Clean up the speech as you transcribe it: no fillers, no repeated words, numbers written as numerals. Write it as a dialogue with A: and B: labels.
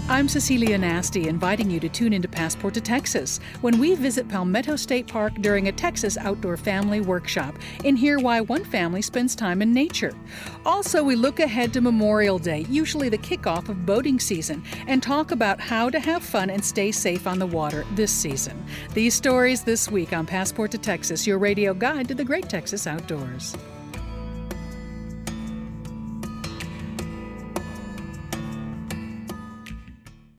A: I'm Cecilia Nasty, inviting you to tune into Passport to Texas when we visit Palmetto State Park during a Texas Outdoor Family Workshop and hear why one family spends time in nature. Also, we look ahead to Memorial Day, usually the kickoff of boating season, and talk about how to have fun and stay safe on the water this season. These stories this week on Passport to Texas, your radio guide to the great Texas outdoors.